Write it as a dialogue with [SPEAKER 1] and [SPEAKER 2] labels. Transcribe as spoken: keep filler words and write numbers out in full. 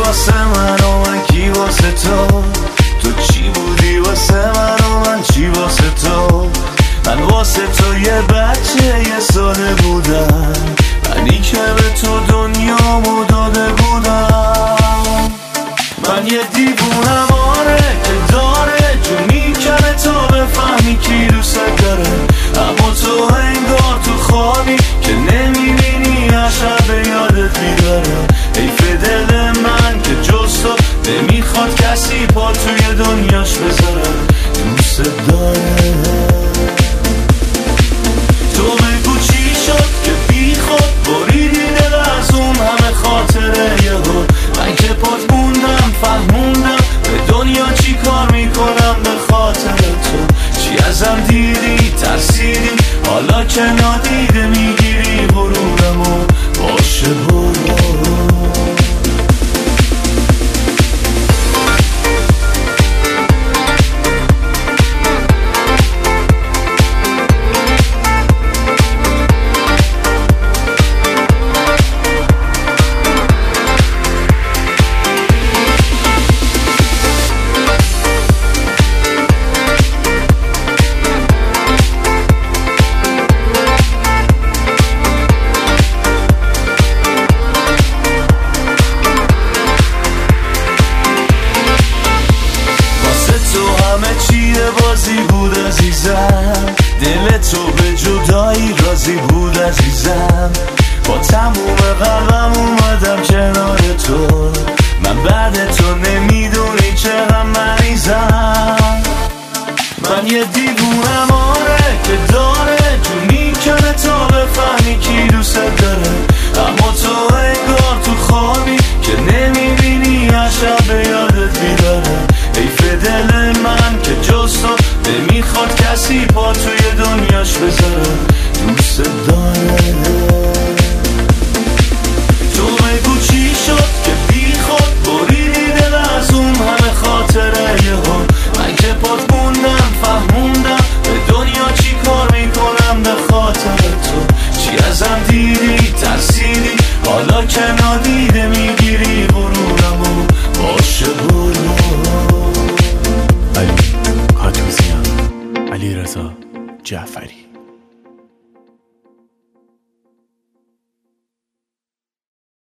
[SPEAKER 1] واسه من و من کی واسه تو؟ تو چی بودی واسه من و من چی واسه تو؟ من واسه تو یه بچه یه ساله بودم، منی که به تو دنیامو داده بودم. من یه دیوونم آره که داره جون میکنه تا بفهمی کی دوست داره، اما تو انگار تو خوابی که نمیبینی عشق به یادت میداره. حیف دل من که جز تو نمیخواد کسی پا توی دنیاش بذاره، دوست داره. تو بگو چی شد که بی خود بریدی دل از اون همه خاطره یهو. من که پات موندم فهموندم به دنیا چی کار میکنم به خاطر تو. چی ازم دیدی ترسیدی حالا که نادیده میگیری غرورمو، باشه برو. بازی بود عزیزم، دل تو به جدایی راضی بود عزیزم. با تموم قلبم اومدم کنار تو، من بعد تو نمیدونی چقدر مریضم. من یه دیوونم آره که داره جون میکنه تا بفهمی کی دوست داره، اما تو انگار تو خوابی که نمیبینی عشق به یادت میداره. حیف دل من که جز تو نمیخواد کسی پا توی دنیاش بذاره، دوست داره. تو بگو چی شد که بی خود بریدی دل از اون همه خاطره یهو. من که پات موندم فهموندم به دنیا چی کار میکنم به خاطر تو. چی ازم دیدی ترسیدی حالا که نادیده میگیری غرورمو، باشه برو.
[SPEAKER 2] علی کاتوزیان، علیرضا جعفری.